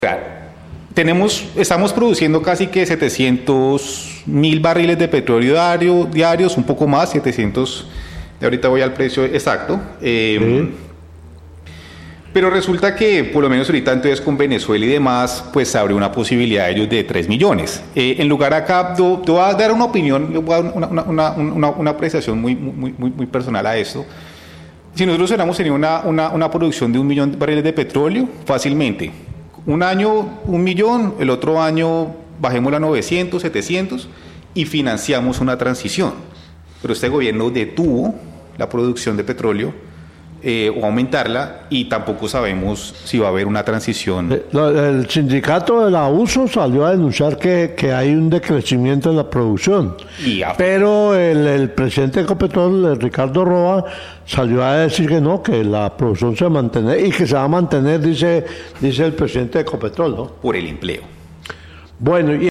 Estamos produciendo casi que 700.000 barriles de petróleo diarios, un poco más, 700, de ahorita voy al precio exacto. Pero resulta que, por lo menos ahorita entonces con Venezuela y demás, pues se abre una posibilidad de ellos de 3 millones. En lugar acá, te voy a dar una opinión, voy a dar una apreciación muy personal a esto. Si nosotros hubiéramos tenido una producción de 1 millón de barriles de petróleo, fácilmente, un año 1 millón, el otro año bajémoslo a 900, 700 y financiamos una transición. Pero este gobierno detuvo la producción de petróleo o aumentarla y tampoco sabemos si va a haber una transición. El sindicato de la USO salió a denunciar que hay un decrecimiento en la producción, pero el presidente de Ecopetrol, Ricardo Roa, salió a decir que no, que la producción se va a mantener y que se va a mantener, dice el presidente de Ecopetrol, ¿no? Por el empleo. Bueno,